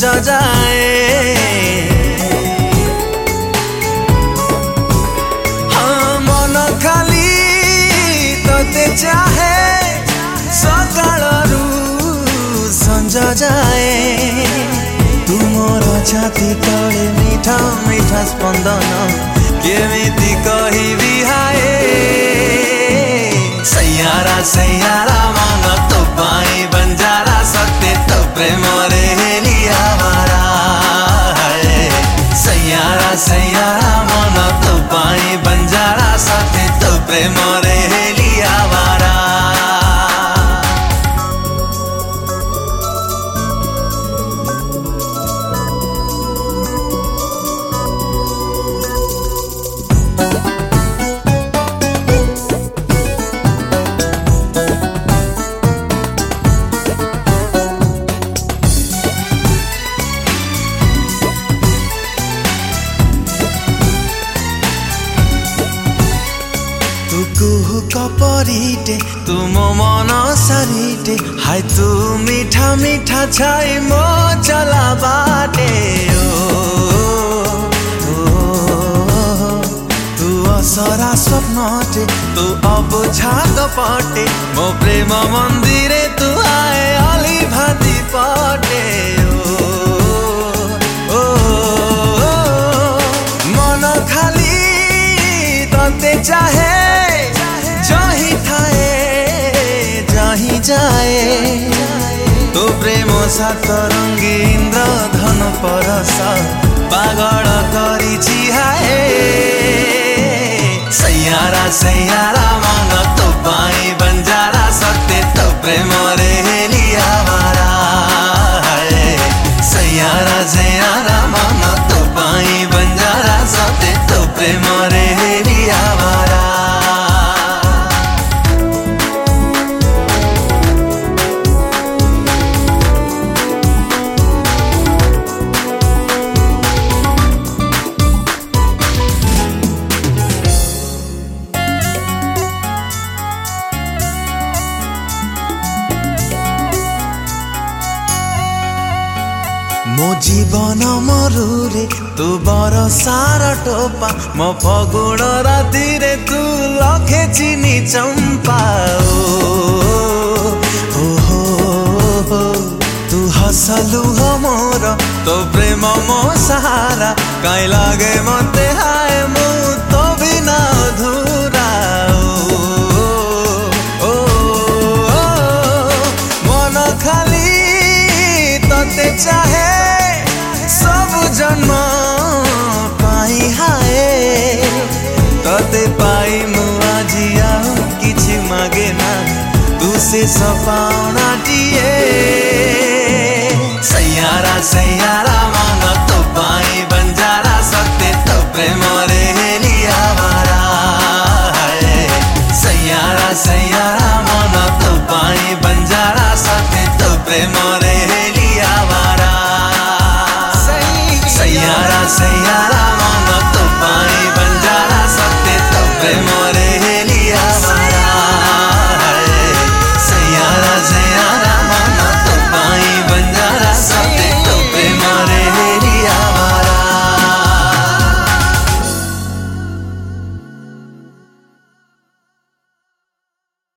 सजा जाए। हाँ मन खाली तोते चाहे सकाळरू संजा जाए। तू मोर छाती तले मीठा मीठा स्पंदन केमिति कहिबी हाय। सैयारा सैयारा मन तो पाई बंजारा सत्य तो प्रेम रे हेलिया मारा। सैयारा सैयारा मन तो पाई बंजारा सत्य तो प्रेम रे हेलिया मारा। कुहु कपरीटे तुम मन सारीटे हाय तू मीठा मीठा छाई मो चला बाटे। तू असरा स्वप्नटे तू अबुझा कपटे मो प्रेम मंदिरे तू आए अली भाती पटे। मन खाली तोते चाहे जही थाए जही जाए। तो प्रेम सात रंगी इंद्र धन परस पागल करी हाय। सैयारा सैयारा मन तो पाई बंजारा सत्य तो प्रेम रे हेलिया मारा। सैयारा सैयारा मन तो पाई बंजारा सत्य तो प्रेम रे हेलिया मारा। मो जीवन मरुरे तू बरसार टोपा मो फगुण राति रे तू लखे चिनी चंपा। तू हसलु मोर तो प्रेम मो सहारा काई लागे मते हाय मु तो बिना अधूरा। मन खाली तोते चाहे सब जन्म पाई हाय। तोते पाई मु आजिया किछि मागे ना तू से सपाउना टिए।